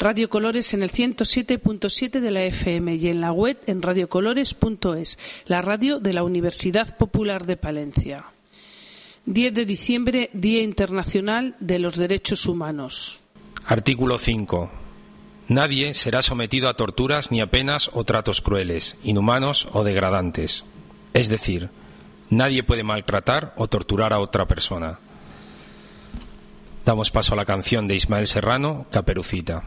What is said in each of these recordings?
Radio Colores en el 107.7 de la FM y en la web en radiocolores.es, la radio de la Universidad Popular de Palencia. 10 de diciembre, Día Internacional de los Derechos Humanos. Artículo 5. Nadie será sometido a torturas ni a penas o tratos crueles, inhumanos o degradantes. Es decir, nadie puede maltratar o torturar a otra persona. Damos paso a la canción de Ismael Serrano, Caperucita.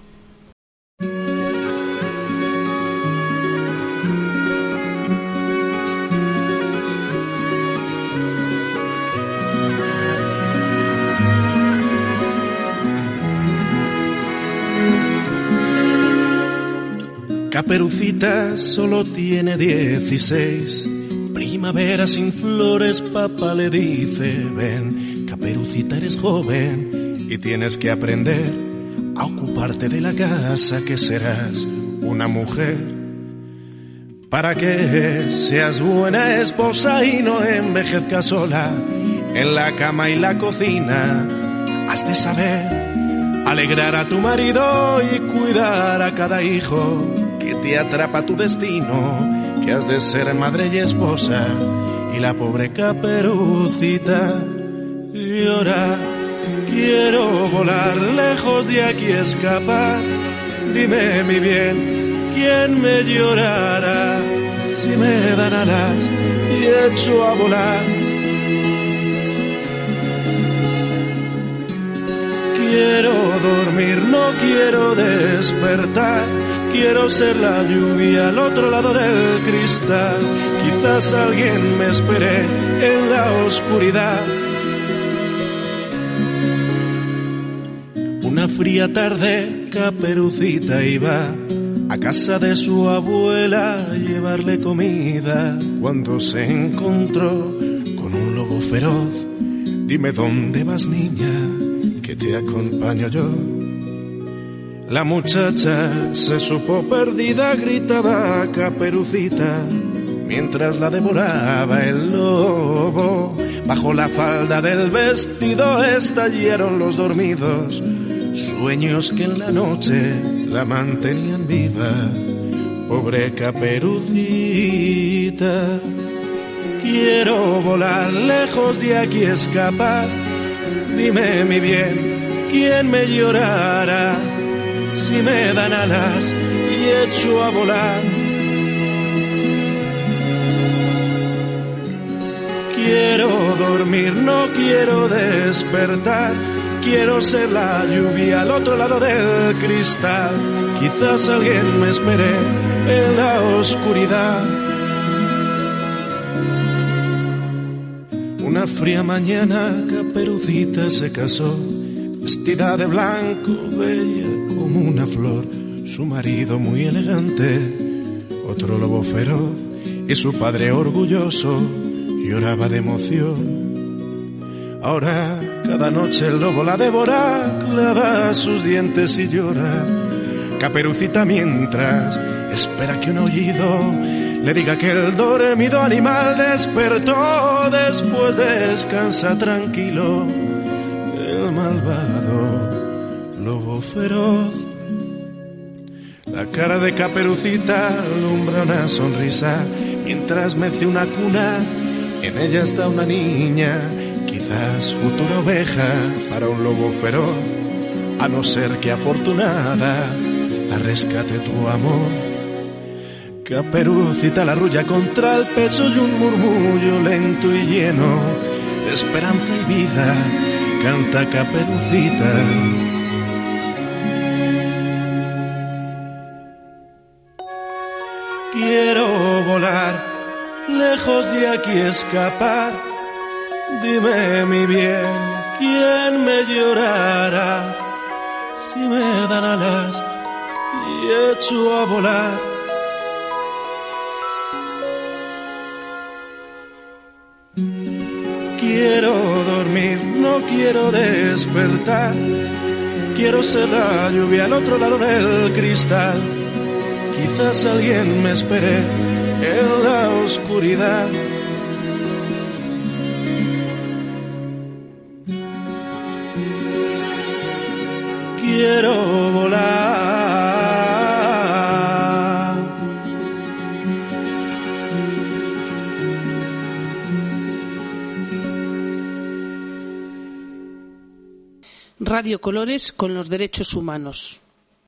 Caperucita solo tiene 16. Primavera sin flores, papá le dice: ven, Caperucita, eres joven y tienes que aprender a ocuparte de la casa, que serás una mujer. Para que seas buena esposa y no envejezcas sola en la cama y la cocina, has de saber alegrar a tu marido y cuidar a cada hijo que te atrapa tu destino, que has de ser madre y esposa. Y la pobre Caperucita llora: quiero volar lejos de aquí, escapar. Dime, mi bien, ¿quién me llorará si me dan alas y echo a volar? Quiero dormir, no quiero despertar. Quiero ser la lluvia al otro lado del cristal. Quizás alguien me espere en la oscuridad. Una fría tarde, Caperucita iba a casa de su abuela a llevarle comida, cuando se encontró con un lobo feroz. Dime, ¿dónde vas, niña? Que te acompaño yo. La muchacha se supo perdida, gritaba Caperucita, mientras la devoraba el lobo. Bajo la falda del vestido estallaron los dormidos sueños que en la noche la mantenían viva. Pobre Caperucita, quiero volar lejos de aquí, escapar. Dime, mi bien, ¿quién me llorará si me dan alas y echo a volar? Quiero dormir, no quiero despertar. Quiero ser la lluvia al otro lado del cristal. Quizás alguien me espere en la oscuridad. Una fría mañana, Caperucita se casó, vestida de blanco, bella como una flor. Su marido muy elegante, otro lobo feroz, y su padre orgulloso lloraba de emoción. Ahora cada noche el lobo la devora, clava sus dientes y llora. Caperucita mientras espera que un aullido le diga que el dormido animal despertó. Después descansa tranquilo el malvado lobo feroz. La cara de Caperucita alumbra una sonrisa, mientras mece una cuna, en ella está una niña, quizás futura oveja para un lobo feroz. A no ser que afortunada la rescate tu amor. Caperucita la arrulla contra el pecho y un murmullo lento y lleno de esperanza y vida canta Caperucita. Quiero volar lejos de aquí, escapar. Dime, mi bien, ¿quién me llorará si me dan alas y echo a volar? Quiero dormir, no quiero despertar. Quiero ser la lluvia al otro lado del cristal. Quizás alguien me espere en la oscuridad. Quiero volar Radio Colores con los derechos humanos.